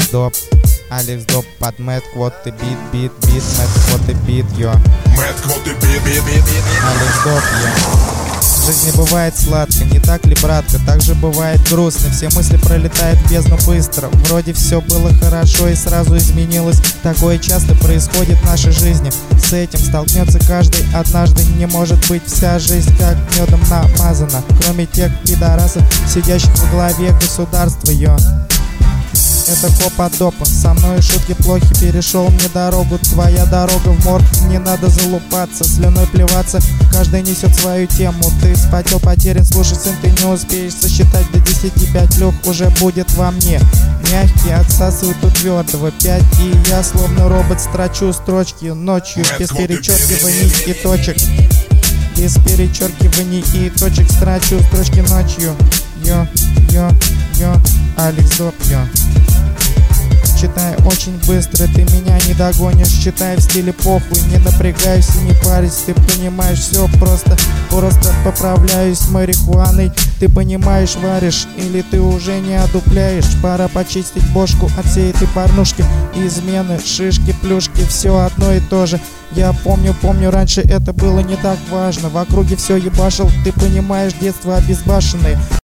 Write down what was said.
Алекс Доп под Мэтт Квоты бит, Мэтт Квоты бит, йо. Мэтт Квоты бит. Алекс Доп, йо. В жизни бывает сладко, не так ли, братка? Так же бывает грустно, все мысли пролетают в бездну быстро. Вроде все было хорошо и сразу изменилось. Такое часто происходит в нашей жизни. С этим столкнется каждый однажды. Не может быть вся жизнь как медом намазана, кроме тех пидорасов, сидящих во главе государства, йо. Это копа допа, со мной шутки плохи, перешел мне дорогу. Твоя дорога в морг, не надо залупаться, слюной плеваться, каждый несет свою тему. Ты спотел, потерян, слушай, сын, ты не успеешь сосчитать до 10, 5 лег уже будет во мне. Мягкие отсасывают у твердого 5, и я словно робот строчу строчки ночью, без перечеркиваний и точек. Без перечеркиваний и точек строчу строчки ночью. Йо, Алекс Доп, йо. Читай очень быстро, ты меня не догонишь. Читай в стиле похуй, не напрягаюсь и не парюсь. Ты понимаешь, все просто поправляюсь марихуаной. Ты понимаешь, варишь или ты уже не одупляешь. Пора почистить бошку от всей этой порнушки. Измены, шишки, плюшки, все одно и то же. Я помню, раньше это было не так важно. В округе все ебашил, ты понимаешь, детство обезбашенное.